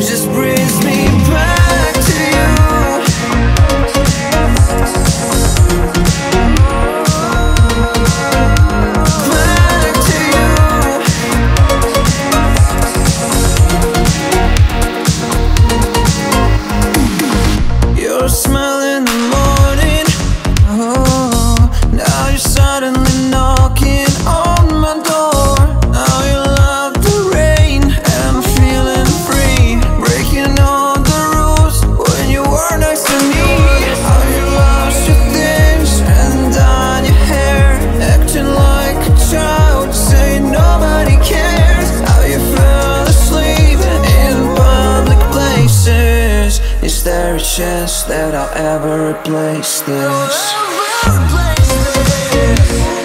just brings me back to you. Back to you. Your smile in the morning, oh, now you're suddenly knocking on my door. Now you love the rain and feeling free, breaking all the rules when you were next to me. How you lost your things and dyed your hair, acting like a child, saying nobody cares. How you fell asleep in public places. Is there a chance that I'll ever replace this?